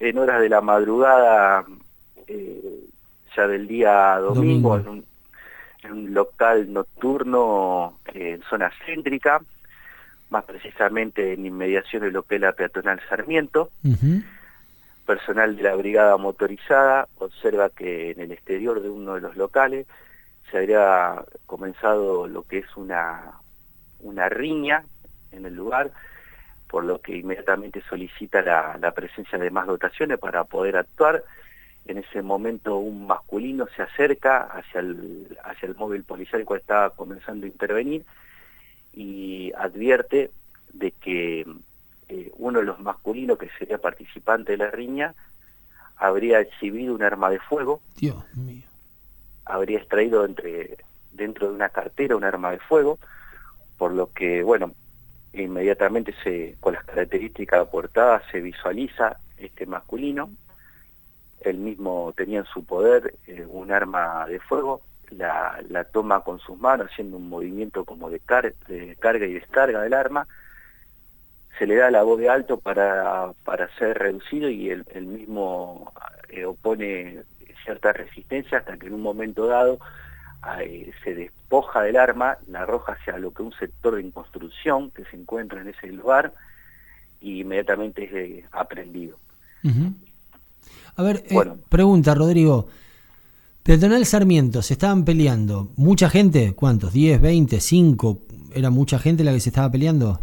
en horas de la madrugada, ya del día domingo. En un local nocturno en zona céntrica, más precisamente en inmediación de lo que es la peatonal Sarmiento. Personal de la brigada motorizada observa que en el exterior de uno de los locales se habría comenzado lo que es una riña en el lugar, por lo que inmediatamente solicita la presencia de más dotaciones para poder actuar. En ese momento un masculino se acerca hacia el móvil policial, el cual estaba comenzando a intervenir, y advierte de que uno de los masculinos, que sería participante de la riña, habría exhibido un arma de fuego. Dios mío. Habría extraído dentro de una cartera un arma de fuego, por lo que, bueno, inmediatamente con las características aportadas se visualiza este masculino. Él mismo tenía en su poder un arma de fuego, la toma con sus manos haciendo un movimiento como de carga y descarga del arma. Se le da la voz de alto para ser reducido, y él mismo opone cierta resistencia, hasta que en un momento dado se despoja del arma, la arroja hacia lo que es un sector de construcción que se encuentra en ese lugar, y inmediatamente es aprehendido. A ver, Bueno, pregunta, Rodrigo. Peatonal Sarmiento, se estaban peleando. ¿Mucha gente? ¿Cuántos? ¿10, 20, 5? ¿Era mucha gente la que se estaba peleando?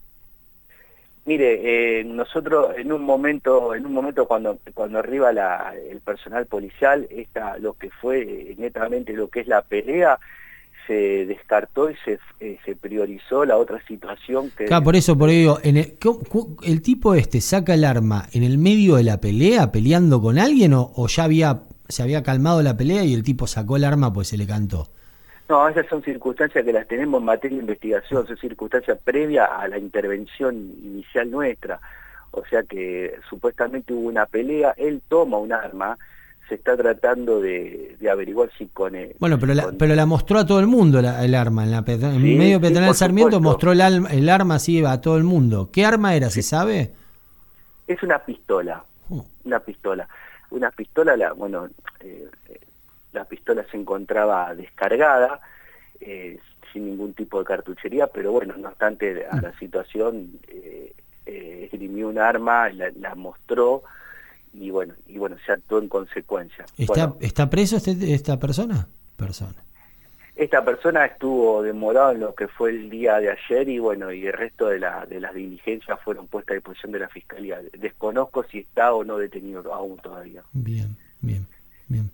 mire, nosotros en un momento cuando arriba el personal policial, lo que fue netamente lo que es la pelea, se descartó y se priorizó la otra situación que... Claro, por eso digo, el tipo saca el arma en el medio de la pelea, peleando con alguien, o ya se había calmado la pelea y el tipo sacó el arma pues se le cantó. No, esas son circunstancias que las tenemos en materia de investigación, son circunstancias previas a la intervención inicial nuestra. O sea que supuestamente hubo una pelea, él toma un arma, se está tratando de averiguar si con él... Bueno, pero la mostró a todo el mundo el arma. En Sí, medio de Peatonal por Sarmiento supuesto. mostró el arma así a todo el mundo. ¿Qué arma era, se sabe? Es una pistola, una pistola. Una pistola, la pistola se encontraba descargada, sin ningún tipo de cartuchería, pero bueno, no obstante a la situación, esgrimió un arma, la mostró, y bueno, se actuó en consecuencia. ¿Está preso esta persona? Esta persona estuvo demorado en lo que fue el día de ayer, y bueno, y el resto de las diligencias fueron puestas a disposición de la Fiscalía. Desconozco si está o no detenido aún todavía. Bien.